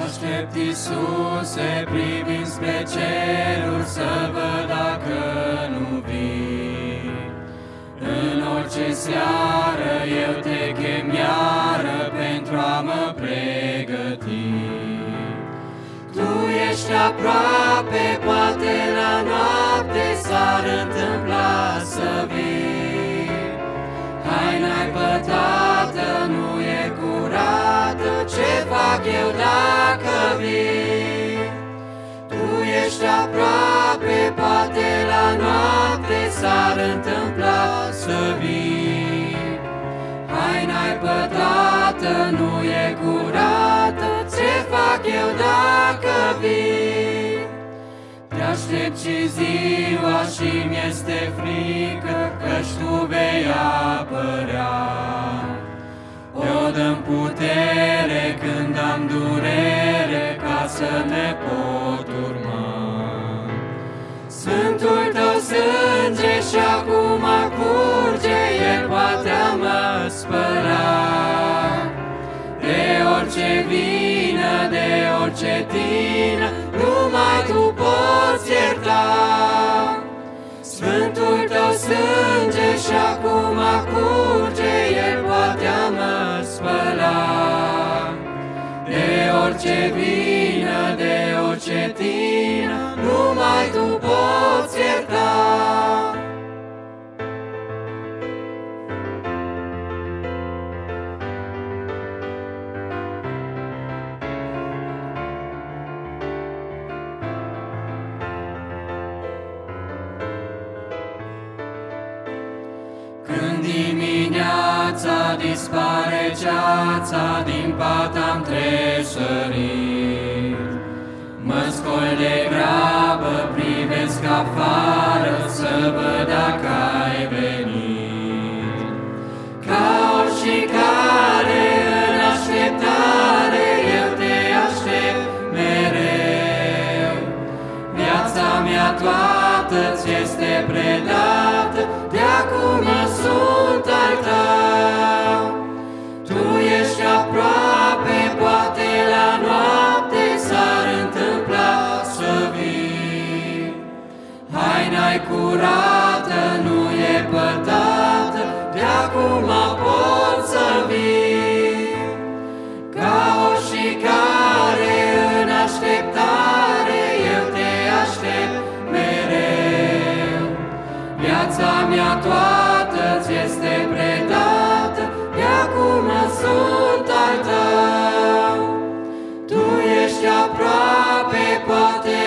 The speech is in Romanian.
Aștept, Iisuse, privind spre ceruri, să văd dacă nu vii. În orice seară eu te chem iară pentru a mă pregăti. Tu ești aproape, poate la noapte s-ar întâmpla să vii. Haina-i pătată, nu e curată, ce fac eu dacă vii? Tu ești aproape, poate la noapte s-ar întâmpla să vii. Haina-i pătată, nu e curată, ce fac eu dacă vii? Te aștept și ziua și mi-este frică, căci tu vei apărea. O dă-mi putere când am durere, ca să ne pot urma. Sfântul tău sânge și acum curge, el poate a mă spăla. De orice vină, de orice tină, numai tu poți ierta. Sfântul tău sânge și acum curge, el poate a mă spăla. De orice vină, de orice tină, numai tu poți ierta. Când dimineața dispare ceața, din pat am tresărit. Mă scol de grabă, privesc afară, să văd dacă ai venit. Ca oricare în așteptare, eu te aștept mereu. Viața mea toată ți este predată, de acum sunt al tău. Tu ești aproape, poate la noapte s-ar întâmpla să vii. Haina-i curată, nu e pătată, de acum poți să vii. Ca oricare în așteptare, eu te aștept mereu. Viața mea toată ți este predată, de acum sunt al tău. Tu ești aproape, poate